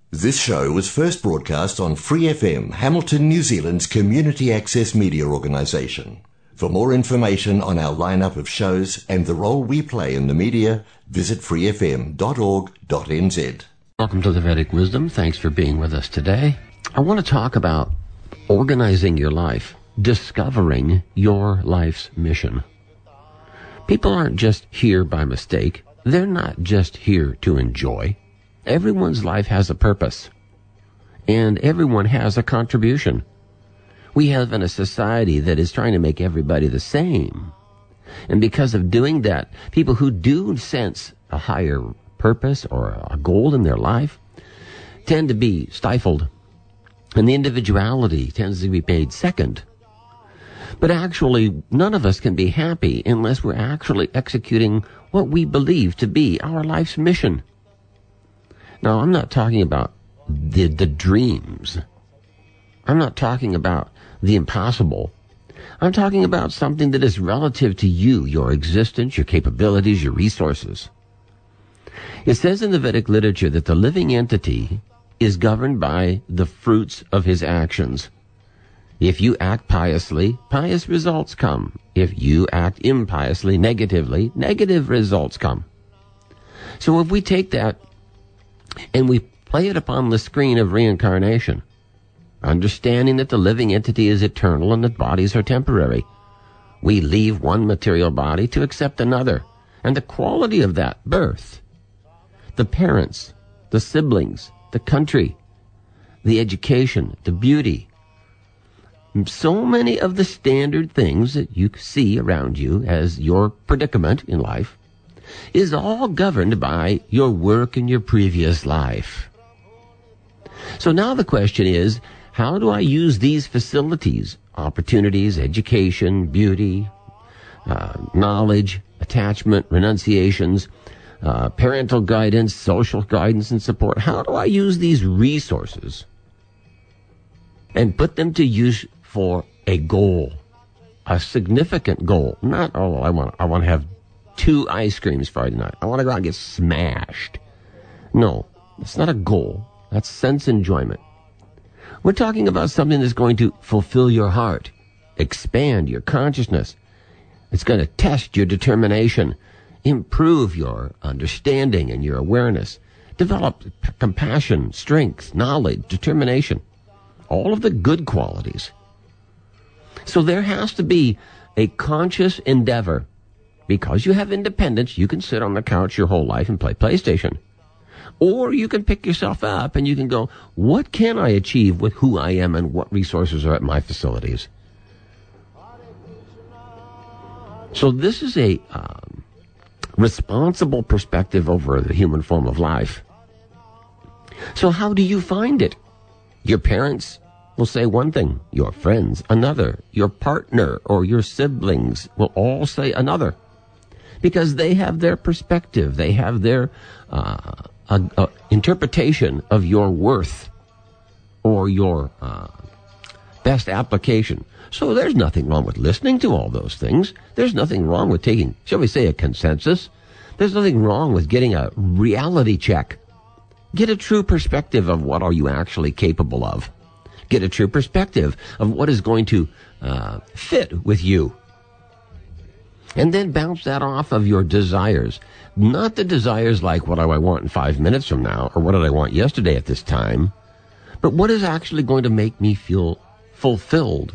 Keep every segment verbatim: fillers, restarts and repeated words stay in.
This show was first broadcast on Free F M, Hamilton, New Zealand's community access media organisation. For more information on our lineup of shows and the role we play in the media, visit free f m dot org dot n z. Welcome to the Vedic Wisdom. Thanks for being with us today. I want to talk about organizing your life, discovering your life's mission. People aren't just here by mistake. They're not just here to enjoy. Everyone's life has a purpose, and everyone has a contribution. We have in a society that is trying to make everybody the same. And because of doing that, people who do sense a higher purpose or a goal in their life tend to be stifled, and the individuality tends to be made second. But actually, none of us can be happy unless we're actually executing what we believe to be our life's mission. Now, I'm not talking about the, the dreams. I'm not talking about the impossible. I'm talking about something that is relative to you, your existence, your capabilities, your resources. It says in the Vedic literature that the living entity is governed by the fruits of his actions. If you act piously, pious results come. If you act impiously, negatively, negative results come. So if we take that and we play it upon the screen of reincarnation, understanding that the living entity is eternal and that bodies are temporary, we leave one material body to accept another. And the quality of that birth, the parents, the siblings, the country, the education, the beauty, so many of the standard things that you see around you as your predicament in life is all governed by your work in your previous life. So now the question is, how do I use these facilities, opportunities, education, beauty, uh, knowledge, attachment, renunciations, uh, parental guidance, social guidance and support, how do I use these resources and put them to use for a goal, a significant goal? Not, oh, I want, I want to have two ice creams Friday night. I want to go out and get smashed. No, it's not a goal. That's sense enjoyment. We're talking about something that's going to fulfill your heart, expand your consciousness. It's going to test your determination, improve your understanding and your awareness, develop p- compassion, strength, knowledge, determination, all of the good qualities. So there has to be a conscious endeavor. Because you have independence, you can sit on the couch your whole life and play PlayStation. Or you can pick yourself up and you can go, what can I achieve with who I am and what resources are at my facilities? So this is a um, responsible perspective over the human form of life. So how do you find it? Your parents will say one thing, your friends another, your partner or your siblings will all say another. Because they have their perspective, they have their uh, uh, uh, interpretation of your worth or your uh, best application. So there's nothing wrong with listening to all those things. There's nothing wrong with taking, shall we say, a consensus. There's nothing wrong with getting a reality check. Get a true perspective of what are you actually capable of. Get a true perspective of what is going to uh, fit with you. And then bounce that off of your desires. Not the desires like, what do I want in five minutes from now, or what did I want yesterday at this time, but what is actually going to make me feel fulfilled?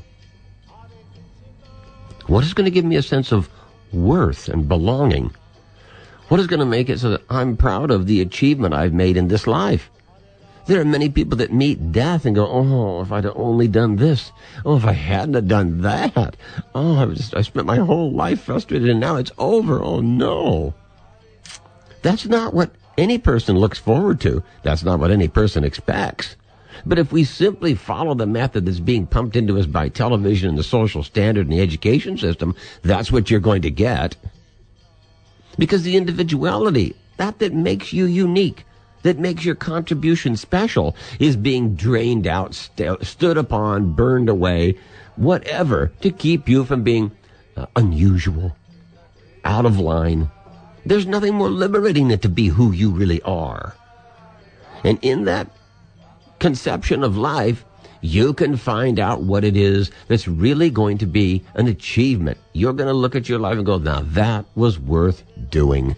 What is going to give me a sense of worth and belonging? What is going to make it so that I'm proud of the achievement I've made in this life? There are many people that meet death and go, oh, if I'd only done this. Oh, if I hadn't have done that. Oh, I, was, I spent my whole life frustrated and now it's over. Oh, no. That's not what any person looks forward to. That's not what any person expects. But if we simply follow the method that's being pumped into us by television and the social standard and the education system, that's what you're going to get. Because the individuality, that that makes you unique, that makes your contribution special, is being drained out, st- stood upon, burned away, whatever, to keep you from being uh, unusual, out of line. There's nothing more liberating than to be who you really are. And in that conception of life, you can find out what it is that's really going to be an achievement. You're going to look at your life and go, now that was worth doing.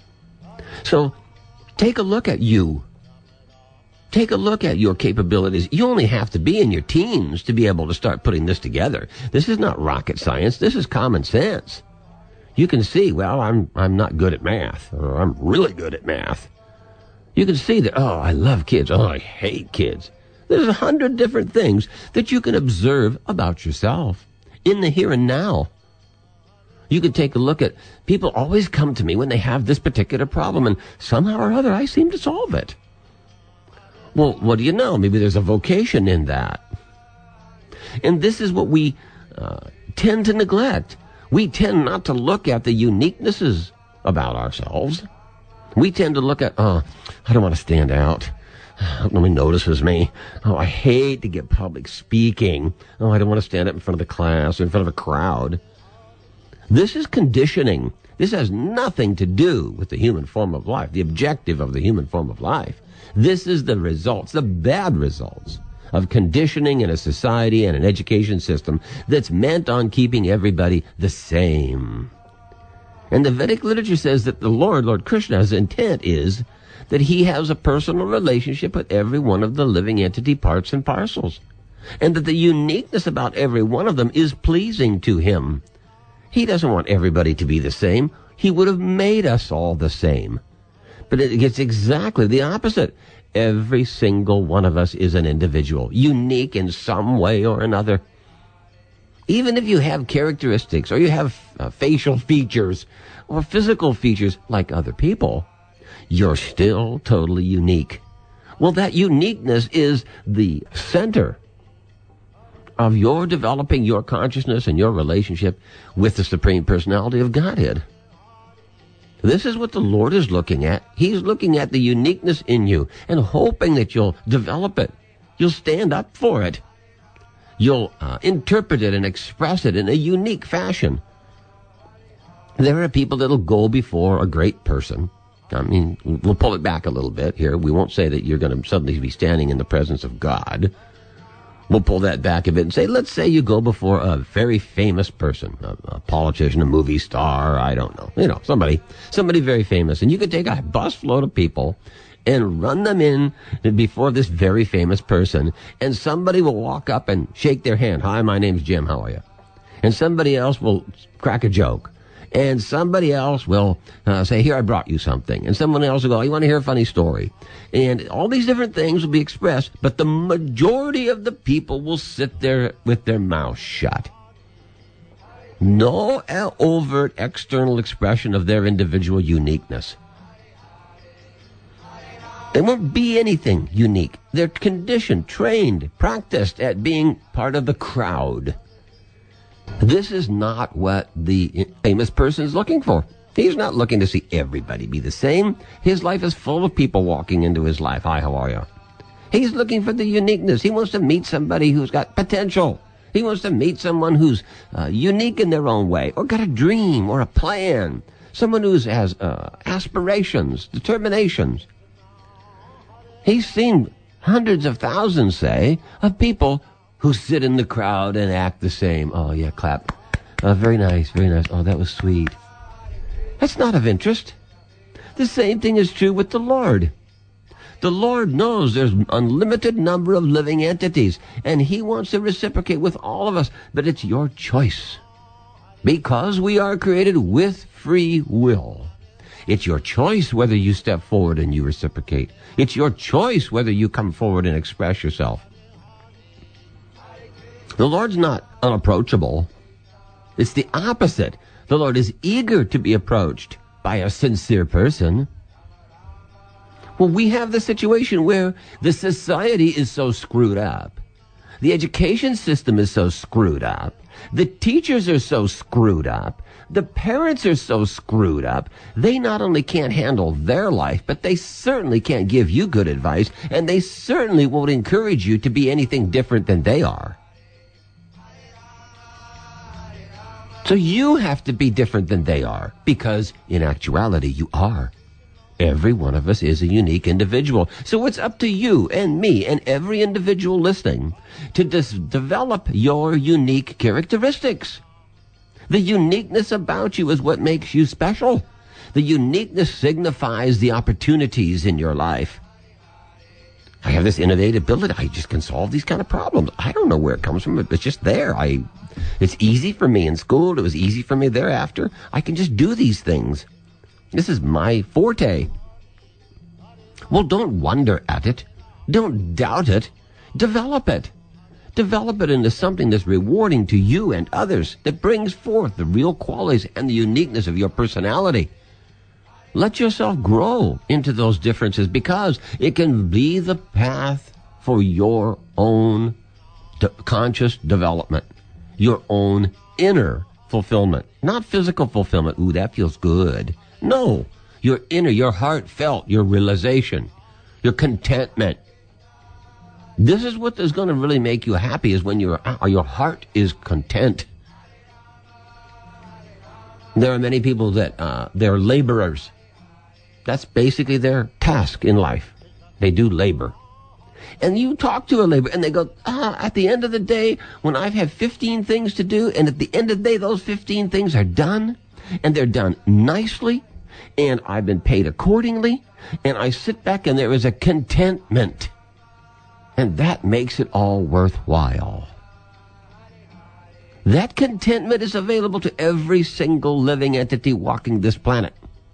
So take a look at you. Take a look at your capabilities. You only have to be in your teens to be able to start putting this together. This is not rocket science. This is common sense. You can see, well, I'm I'm not good at math, or I'm really good at math. You can see that, oh, I love kids. Oh, I hate kids. There's a hundred different things that you can observe about yourself in the here and now. You can take a look at, people always come to me when they have this particular problem, and somehow or other I seem to solve it. Well, what do you know? Maybe there's a vocation in that. And this is what we uh, tend to neglect. We tend not to look at the uniquenesses about ourselves. We tend to look at, oh, I don't want to stand out. I hope nobody notices me. Oh, I hate to get public speaking. Oh, I don't want to stand up in front of the class or in front of a crowd. This is conditioning. This has nothing to do with the human form of life, the objective of the human form of life. This is the results, the bad results of conditioning in a society and an education system that's meant on keeping everybody the same. And the Vedic literature says that the Lord, Lord Krishna's intent is that he has a personal relationship with every one of the living entity parts and parcels, and that the uniqueness about every one of them is pleasing to him. He doesn't want everybody to be the same. He would have made us all the same. But it gets exactly the opposite. Every single one of us is an individual, unique in some way or another. Even if you have characteristics or you have uh, facial features or physical features like other people, you're still totally unique. Well, that uniqueness is the center of your developing your consciousness and your relationship with the Supreme Personality of Godhead. This is what the Lord is looking at. He's looking at the uniqueness in you and hoping that you'll develop it. You'll stand up for it. You'll uh, interpret it and express it in a unique fashion. There are people that'll go before a great person. I mean, we'll pull it back a little bit here. We won't say that you're going to suddenly be standing in the presence of God. We'll pull that back a bit and say, let's say you go before a very famous person, a, a politician, a movie star, I don't know, you know, somebody, somebody very famous. And you could take a busload of people and run them in before this very famous person, and somebody will walk up and shake their hand. Hi, my name's Jim, how are you? And somebody else will crack a joke. And somebody else will uh, say, here, I brought you something. And someone else will go, you want to hear a funny story? And all these different things will be expressed, but the majority of the people will sit there with their mouth shut. No overt external expression of their individual uniqueness. They won't be anything unique. They're conditioned, trained, practiced at being part of the crowd. This is not what the famous person is looking for. He's not looking to see everybody be the same. His life is full of people walking into his life. Hi, how are you? He's looking for the uniqueness. He wants to meet somebody who's got potential. He wants to meet someone who's uh, unique in their own way, or got a dream or a plan. Someone who has uh, aspirations, determinations. He's seen hundreds of thousands, say, of people who sit in the crowd and act the same. Oh, yeah, clap. Oh, very nice, very nice. Oh, that was sweet. That's not of interest. The same thing is true with the Lord. The Lord knows there's an unlimited number of living entities, and he wants to reciprocate with all of us, but it's your choice. Because we are created with free will. It's your choice whether you step forward and you reciprocate. It's your choice whether you come forward and express yourself. The Lord's not unapproachable. It's the opposite. The Lord is eager to be approached by a sincere person. Well, we have the situation where the society is so screwed up. The education system is so screwed up. The teachers are so screwed up. The parents are so screwed up. They not only can't handle their life, but they certainly can't give you good advice, and they certainly won't encourage you to be anything different than they are. So you have to be different than they are, because in actuality you are. Every one of us is a unique individual. So it's up to you and me and every individual listening to dis- develop your unique characteristics. The uniqueness about you is what makes you special. The uniqueness signifies the opportunities in your life. I have this innate ability. I just can solve these kind of problems. I don't know where it comes from. It's just there. I, it's easy for me in school. It was easy for me thereafter. I can just do these things. This is my forte. Well, don't wonder at it. Don't doubt it. Develop it. Develop it into something that's rewarding to you and others, that brings forth the real qualities and the uniqueness of your personality. Let yourself grow into those differences, because it can be the path for your own de- conscious development, your own inner fulfillment, not physical fulfillment. Ooh, that feels good. No, your inner, your heartfelt, your realization, your contentment. This is what is going to really make you happy, is when your your heart is content. There are many people that uh, they're laborers. That's basically their task in life. They do labor. And you talk to a laborer and they go, ah, at the end of the day, when I've had fifteen things to do, and at the end of the day, those fifteen things are done, and they're done nicely, and I've been paid accordingly, and I sit back and there is a contentment. And that makes it all worthwhile. That contentment is available to every single living entity walking this planet.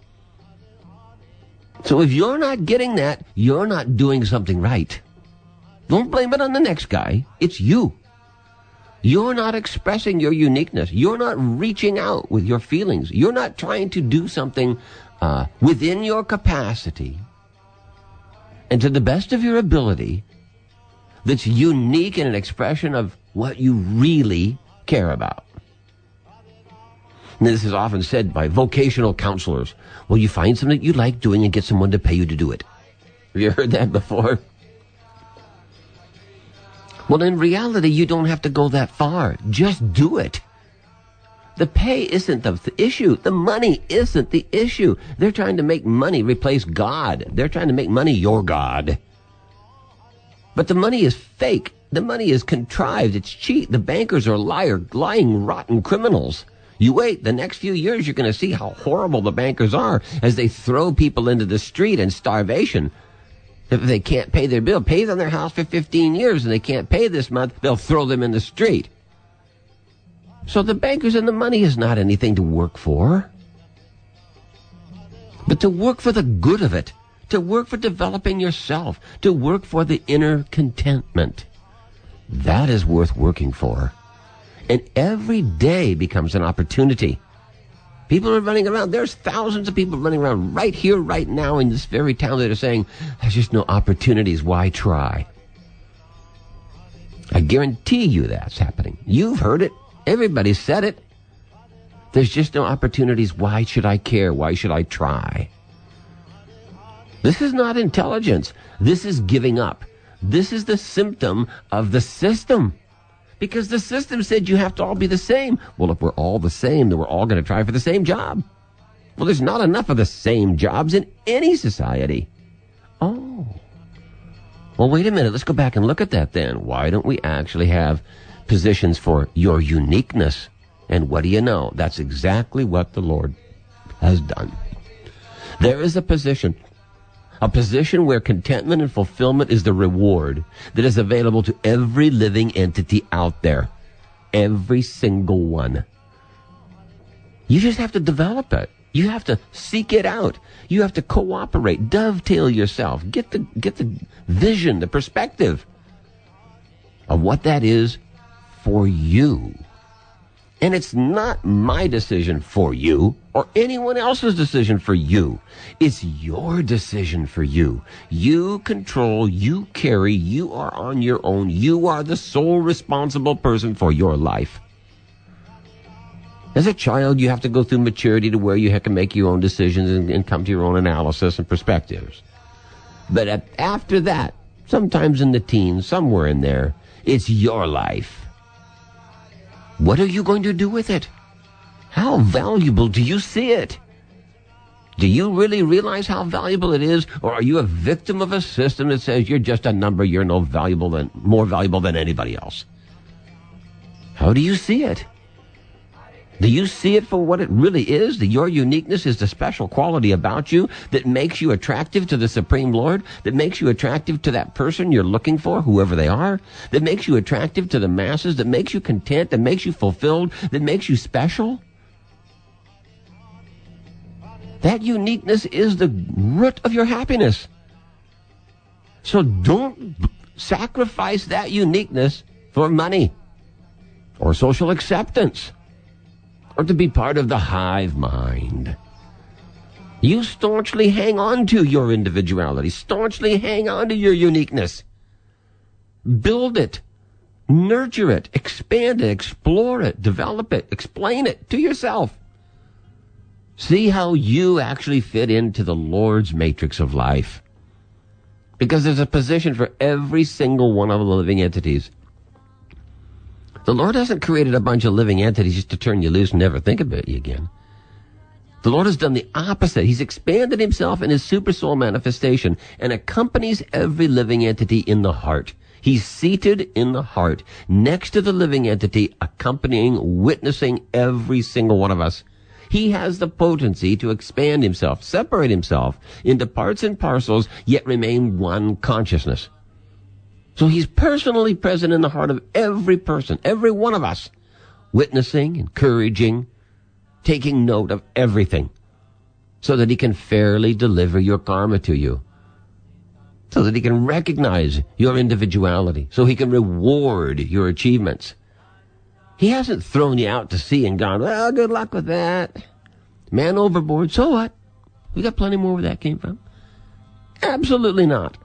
So if you're not getting that, you're not doing something right. Don't blame it on the next guy. It's you. You're not expressing your uniqueness. You're not reaching out with your feelings. You're not trying to do something uh, within your capacity and to the best of your ability that's unique in an expression of what you really care about. And this is often said by vocational counselors. Well, you find something you like doing and get someone to pay you to do it. Have you heard that before? Well, in reality, you don't have to go that far. Just do it. The pay isn't the issue. The money isn't the issue. They're trying to make money replace God. They're trying to make money your God. But the money is fake. The money is contrived. It's cheat. The bankers are liar, lying, rotten criminals. You wait. The next few years, you're going to see how horrible the bankers are as they throw people into the street in starvation. If they can't pay their bill, pay on their house for fifteen years, and they can't pay this month, they'll throw them in the street. So the bankers and the money is not anything to work for, but to work for the good of it, to work for developing yourself, to work for the inner contentment. That is worth working for. And every day becomes an opportunity. People are running around. There's thousands of people running around right here, right now, in this very town that are saying, there's just no opportunities. Why try? I guarantee you that's happening. You've heard it. Everybody said it. There's just no opportunities. Why should I care? Why should I try? This is not intelligence. This is giving up. This is the symptom of the system. Because the system said you have to all be the same. Well, if we're all the same, then we're all going to try for the same job. Well, there's not enough of the same jobs in any society. Oh. Well, wait a minute. Let's go back and look at that then. Why don't we actually have positions for your uniqueness? And what do you know? That's exactly what the Lord has done. There is a position. A position where contentment and fulfillment is the reward that is available to every living entity out there. Every single one. You just have to develop it. You have to seek it out. You have to cooperate, dovetail yourself, get the, get the vision, the perspective of what that is for you. And it's not my decision for you or anyone else's decision for you. It's your decision for you. You control, you carry, you are on your own. You are the sole responsible person for your life. As a child, you have to go through maturity to where you have to make your own decisions and, and come to your own analysis and perspectives. But at, after that, sometimes in the teens, somewhere in there, it's your life. What are you going to do with it? How valuable do you see it? Do you really realize how valuable it is? Or are you a victim of a system that says you're just a number, you're no valuable than, more valuable than anybody else? How do you see it? Do you see it for what it really is? That your uniqueness is the special quality about you that makes you attractive to the Supreme Lord, that makes you attractive to that person you're looking for, whoever they are, that makes you attractive to the masses, that makes you content, that makes you fulfilled, that makes you special? That uniqueness is the root of your happiness. So don't sacrifice that uniqueness for money or social acceptance or to be part of the hive mind. You staunchly hang on to your individuality. Staunchly hang on to your uniqueness. Build it. Nurture it. Expand it. Explore it. Develop it. Explain it to yourself. See how you actually fit into the Lord's matrix of life. Because there's a position for every single one of the living entities. The Lord hasn't created a bunch of living entities just to turn you loose and never think about you again. The Lord has done the opposite. He's expanded himself in his super soul manifestation and accompanies every living entity in the heart. He's seated in the heart next to the living entity, accompanying, witnessing every single one of us. He has the potency to expand himself, separate himself into parts and parcels, yet remain one consciousness. So he's personally present in the heart of every person, every one of us, witnessing, encouraging, taking note of everything, so that he can fairly deliver your karma to you, so that he can recognize your individuality, so he can reward your achievements. He hasn't thrown you out to sea and gone, well, good luck with that. Man overboard, so what? We got plenty more where that came from. Absolutely not.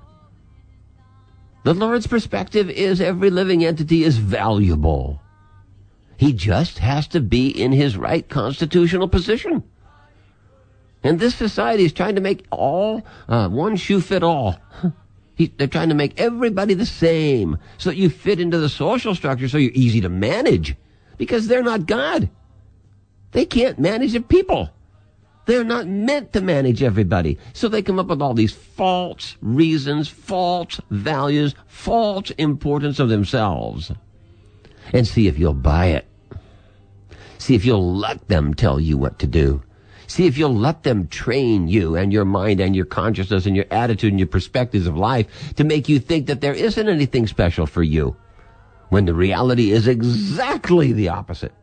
The Lord's perspective is every living entity is valuable. He just has to be in his right constitutional position. And this society is trying to make all, uh, one shoe fit all. He, they're trying to make everybody the same so that you fit into the social structure so you're easy to manage. Because they're not God. They can't manage the people. They're not meant to manage everybody. So they come up with all these false reasons, false values, false importance of themselves. And see if you'll buy it. See if you'll let them tell you what to do. See if you'll let them train you and your mind and your consciousness and your attitude and your perspectives of life to make you think that there isn't anything special for you, when the reality is exactly the opposite.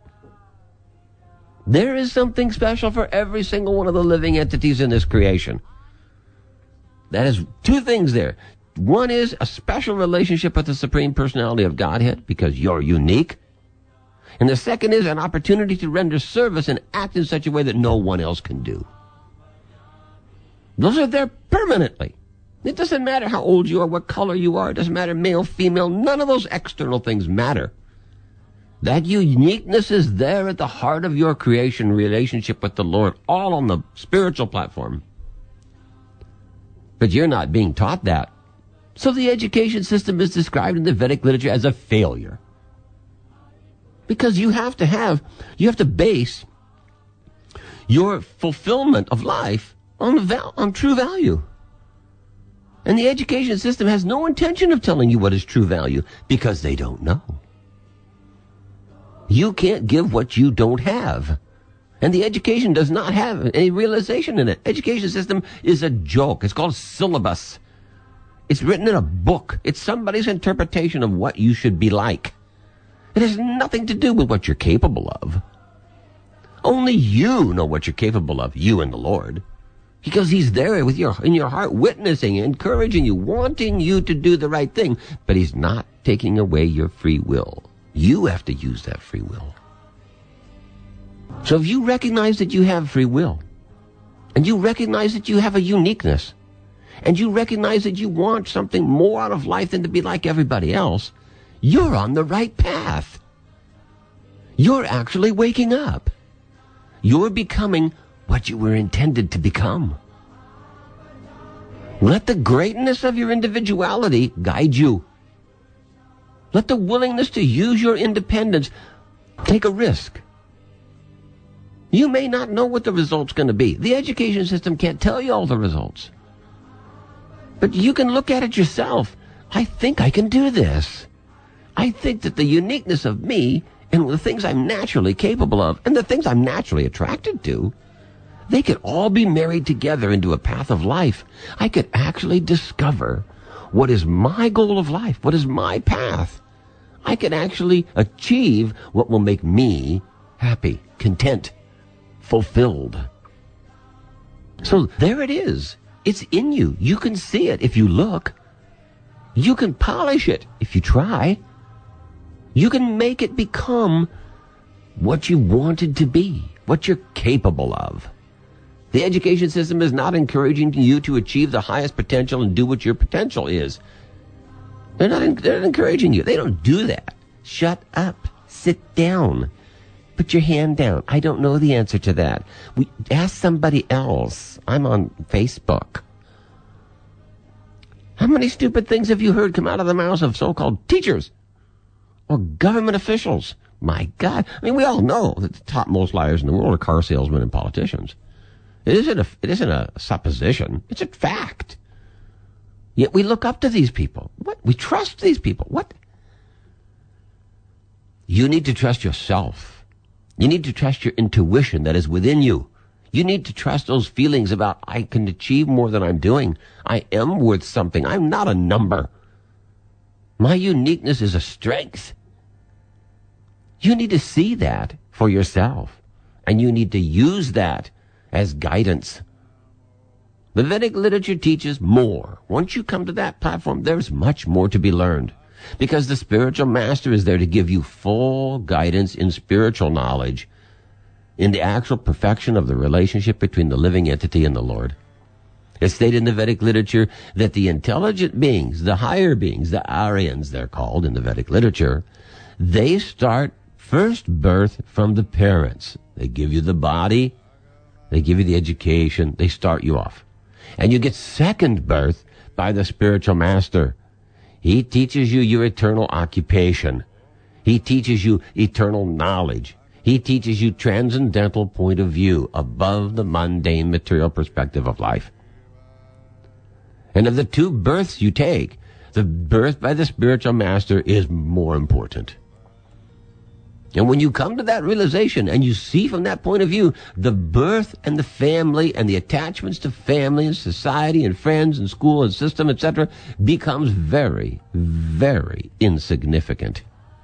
There is something special for every single one of the living entities in this creation. That is two things there. One is a special relationship with the Supreme Personality of Godhead, because you're unique. And the second is an opportunity to render service and act in such a way that no one else can do. Those are there permanently. It doesn't matter how old you are, what color you are. It doesn't matter male, female. None of those external things matter. That uniqueness is there at the heart of your creation relationship with the Lord, all on the spiritual platform. But you're not being taught that. So the education system is described in the Vedic literature as a failure. Because you have to have, you have to base your fulfillment of life on, val- on true value. And the education system has no intention of telling you what is true value, because they don't know. You can't give what you don't have. And the education does not have any realization in it. Education system is a joke. It's called syllabus. It's written in a book. It's somebody's interpretation of what you should be like. It has nothing to do with what you're capable of. Only you know what you're capable of, you and the Lord. Because he's there with your, in your heart, witnessing, encouraging you, wanting you to do the right thing. But he's not taking away your free will. You have to use that free will. So if you recognize that you have free will, and you recognize that you have a uniqueness, and you recognize that you want something more out of life than to be like everybody else, you're on the right path. You're actually waking up. You're becoming what you were intended to become. Let the greatness of your individuality guide you. Let the willingness to use your independence take a risk. You may not know what the result's going to be. The education system can't tell you all the results. But you can look at it yourself. I think I can do this. I think that the uniqueness of me and the things I'm naturally capable of and the things I'm naturally attracted to, they could all be married together into a path of life. I could actually discover what is my goal of life, what is my path. I could actually achieve what will make me happy, content, fulfilled. So there it is. It's in you. You can see it if you look. You can polish it if you try. You can make it become what you wanted to be, what you're capable of. The education system is not encouraging you to achieve the highest potential and do what your potential is. They're not, they're not encouraging you. They don't do that. Shut up. Sit down. Put your hand down. I don't know the answer to that. We ask somebody else. I'm on Facebook. How many stupid things have you heard come out of the mouths of so-called teachers or government officials? My God. I mean, we all know that the topmost liars in the world are car salesmen and politicians. It isn't a, it isn't a supposition. It's a fact. Yet we look up to these people. What? We trust these people. What? You need to trust yourself. You need to trust your intuition that is within you. You need to trust those feelings about, I can achieve more than I'm doing. I am worth something. I'm not a number. My uniqueness is a strength. You need to see that for yourself. And you need to use that as guidance. The Vedic literature teaches more. Once you come to that platform, there's much more to be learned. Because the spiritual master is there to give you full guidance in spiritual knowledge, in the actual perfection of the relationship between the living entity and the Lord. It's stated in the Vedic literature that the intelligent beings, the higher beings, the Aryans they're called in the Vedic literature, they start first birth from the parents. They give you the body, they give you the education, they start you off. And you get second birth by the spiritual master. He teaches you your eternal occupation. He teaches you eternal knowledge. He teaches you transcendental point of view above the mundane material perspective of life. And of the two births you take, the birth by the spiritual master is more important. And when you come to that realization and you see from that point of view, the birth and the family and the attachments to family and society and friends and school and system, et cetera, becomes very, very insignificant.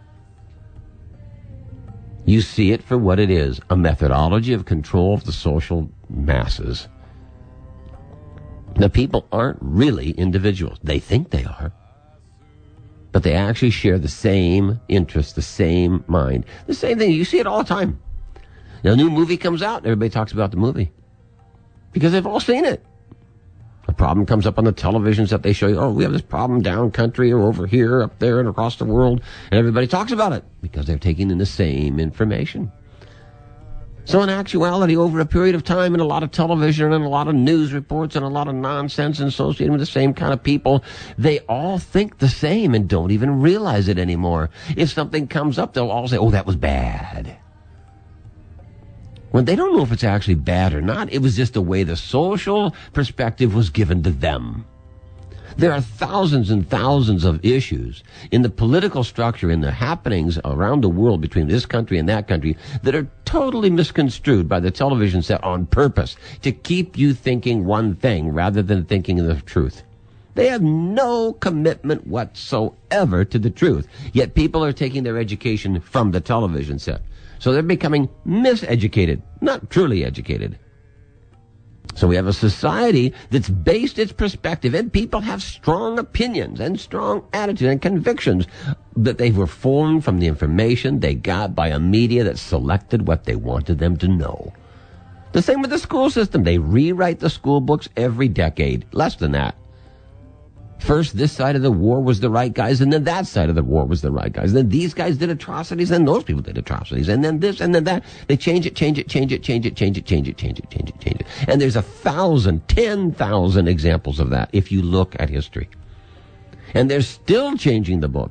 You see it for what it is, a methodology of control of the social masses. The people aren't really individuals. They think they are. But they actually share the same interests, the same mind. The same thing. You see it all the time. Now, a new movie comes out, everybody talks about the movie. Because they've all seen it. A problem comes up on the televisions that they show you, oh, we have this problem down country or over here, up there, and across the world. And everybody talks about it because they're taking in the same information. So in actuality, over a period of time and a lot of television and a lot of news reports and a lot of nonsense associated with the same kind of people, they all think the same and don't even realize it anymore. If something comes up, they'll all say, oh, that was bad. When they don't know if it's actually bad or not, it was just the way the social perspective was given to them. There are thousands and thousands of issues in the political structure, in the happenings around the world between this country and that country that are totally misconstrued by the television set on purpose to keep you thinking one thing rather than thinking the truth. They have no commitment whatsoever to the truth, yet people are taking their education from the television set. So they're becoming miseducated, not truly educated. So we have a society that's based its perspective, and people have strong opinions and strong attitudes and convictions that they were formed from the information they got by a media that selected what they wanted them to know. The same with the school system. They rewrite the school books every decade, less than that. First, this side of the war was the right guys, and then that side of the war was the right guys. Then these guys did atrocities, and those people did atrocities, and then this, and then that. They change it, change it, change it, change it, change it, change it, change it, change it, change it. And there's a thousand, ten thousand examples of that if you look at history. And they're still changing the books.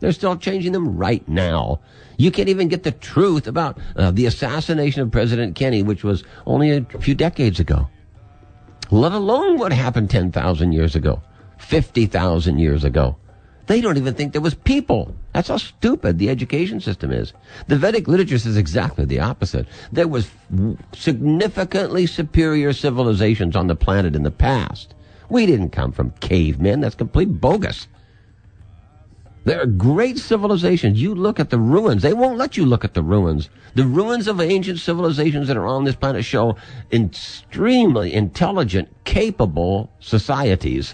They're still changing them right now. You can't even get the truth about uh, the assassination of President Kennedy, which was only a few decades ago, let alone what happened ten thousand years ago, fifty thousand years ago. They don't even think there was people. That's how stupid the education system is. The Vedic literature says exactly the opposite. There was significantly superior civilizations on the planet in the past. We didn't come from cavemen. That's complete bogus. There are great civilizations. You look at the ruins. They won't let you look at the ruins. The ruins of ancient civilizations that are on this planet show extremely intelligent, capable societies.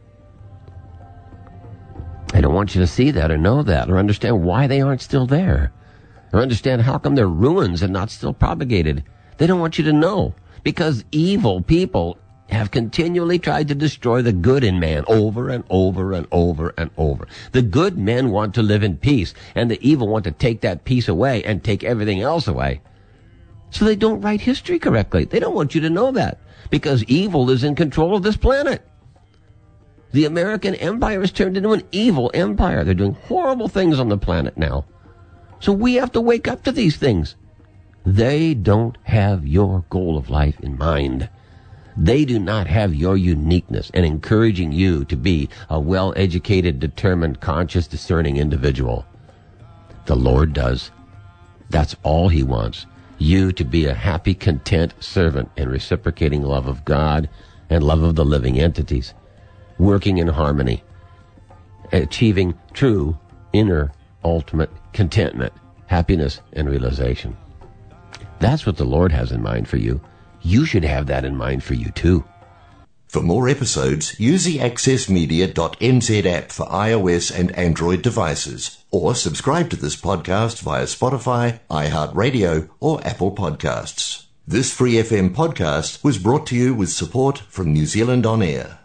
I don't want you to see that or know that or understand why they aren't still there or understand how come they're ruins and not still propagated. They don't want you to know because evil people have continually tried to destroy the good in man over and over and over and over. The good men want to live in peace, and the evil want to take that peace away and take everything else away. So they don't write history correctly. They don't want you to know that because evil is in control of this planet. The American empire has turned into an evil empire. They're doing horrible things on the planet now. So we have to wake up to these things. They don't have your goal of life in mind. They do not have your uniqueness and encouraging you to be a well-educated, determined, conscious, discerning individual. The Lord does. That's all He wants. You to be a happy, content servant and reciprocating love of God and love of the living entities, working in harmony, achieving true, inner, ultimate contentment, happiness, and realization. That's what the Lord has in mind for you. You should have that in mind for you too. For more episodes, use the access media dot n z app for iOS and Android devices, or subscribe to this podcast via Spotify, iHeartRadio, or Apple Podcasts. This Free F M podcast was brought to you with support from New Zealand On Air.